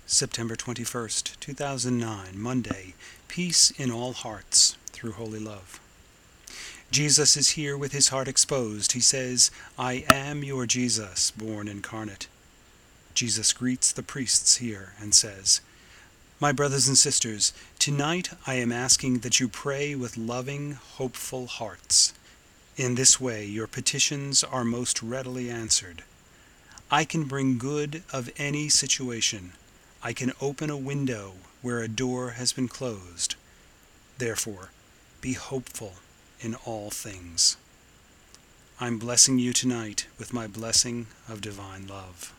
September 21st, 2009, Monday. Peace in all hearts through holy love. Jesus is here with his heart exposed. He says, "I am your Jesus, born incarnate." Jesus greets the priests here and says, "My brothers and sisters, tonight I am asking that you pray with loving, hopeful hearts. In this way your petitions are most readily answered. I can bring good of any situation. I can open a window where a door has been closed. Therefore, be hopeful in all things." I'm blessing you tonight with my blessing of divine love.